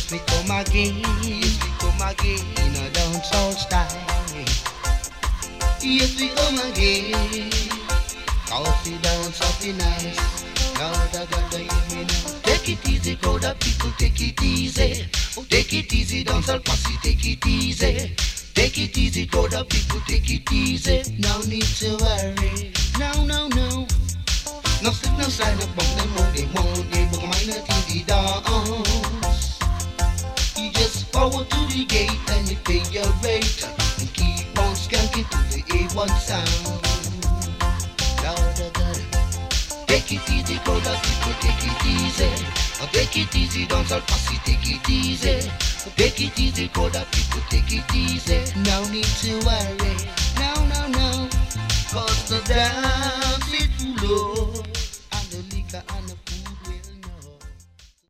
Yes, we come again. Yes, we come again in a dancehall style. Yes, we come again. Cause the dance of the nice. Now that I hear me now. Take it easy, crowd of people, take it easy. Oh, take it easy, dancehall posse, take it easy. Take it easy, crowd of people, take it easy. No need to worry. No, no, no. No slip, no slide, no bump, no moan, they book mine till the dance. You just forward to the gate and you pay your rate and keep on skanking to the A1 sound. Take it easy, crowd of people, take it easy. Take it easy, dancehall posse, take it easy. Take it easy, crowd of people, take it easy. No need to worry, no, no, no. Cause the dance is too low.